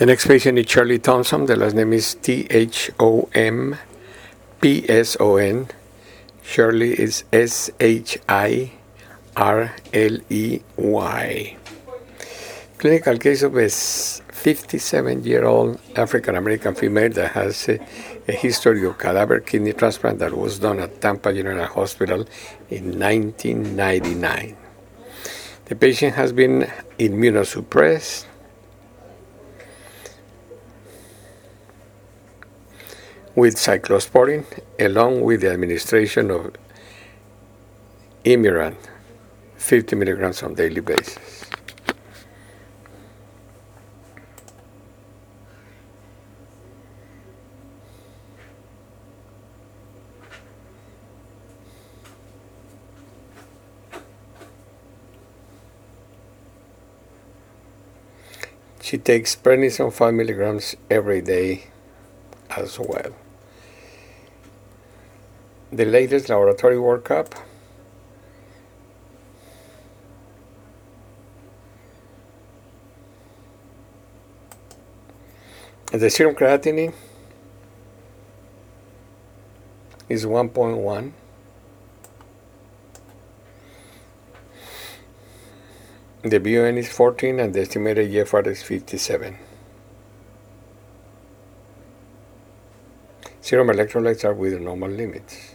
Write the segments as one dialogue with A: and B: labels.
A: The next patient is Charlie Thompson. The last name is Thompson. Shirley is Shirley. Clinical case of a 57-year-old African-American female that has a history of cadaver kidney transplant that was done at Tampa General Hospital in 1999. The patient has been immunosuppressed, with cyclosporin, along with the administration of Imuran, 50 milligrams on a daily basis. She takes prednisone 5 milligrams every day as well. The latest laboratory workup. The serum creatinine is 1.1. The BUN is 14 and the estimated GFR is 57. Serum electrolytes are within normal limits.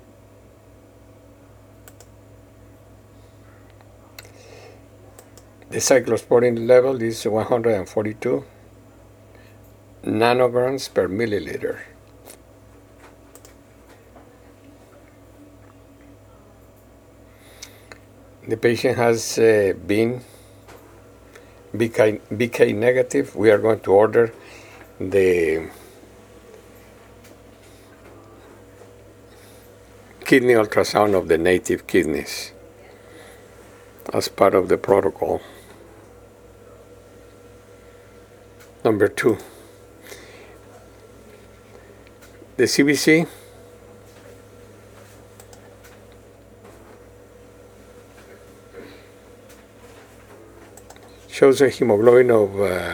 A: The cyclosporin level is 142 nanograms per milliliter. The patient has been BK negative. We are going to order the kidney ultrasound of the native kidneys as part of the protocol. Number 2, the CBC shows a hemoglobin of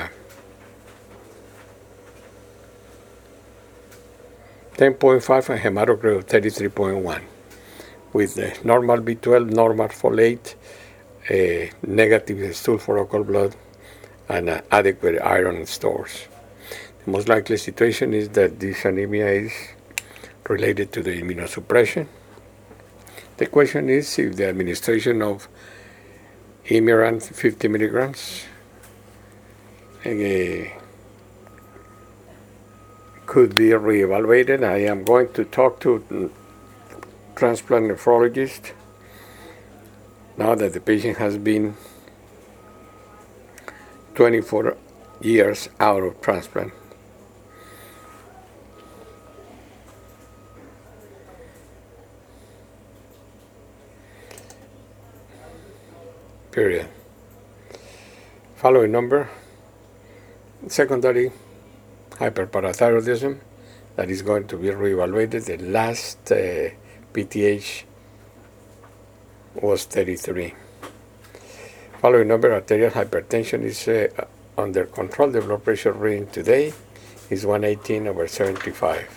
A: 10.5 and hematocrit of 33.1, with the normal B12, normal folate, negative stool for local blood, and adequate iron stores. The most likely situation is that this anemia is related to the immunosuppression. The question is if the administration of Imuran 50 milligrams could be reevaluated. I am going to talk to transplant nephrologist now that the patient has been 24 years out of transplant. Period. Following number, secondary hyperparathyroidism, that is going to be reevaluated. The last PTH was 33. Following number, arterial hypertension is under control. The blood pressure reading today is 118/75.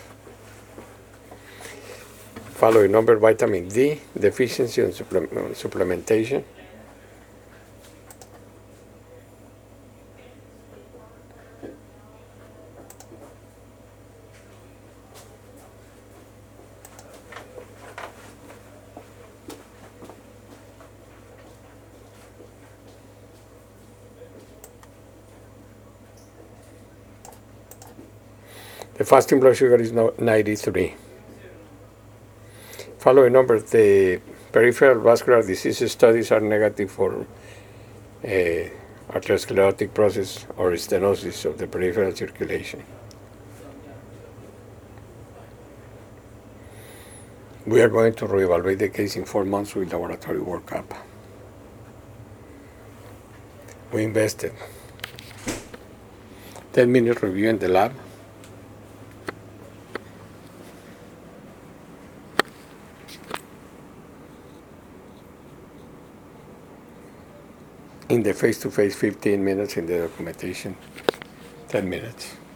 A: Following number, vitamin D deficiency and supplementation. The fasting blood sugar is now 93. Following number, the peripheral vascular disease studies are negative for atherosclerotic process or stenosis of the peripheral circulation. We are going to reevaluate the case in 4 months with laboratory workup. We invested 10-minute review in the lab. In the face-to-face, 15 minutes in the documentation. 10 minutes.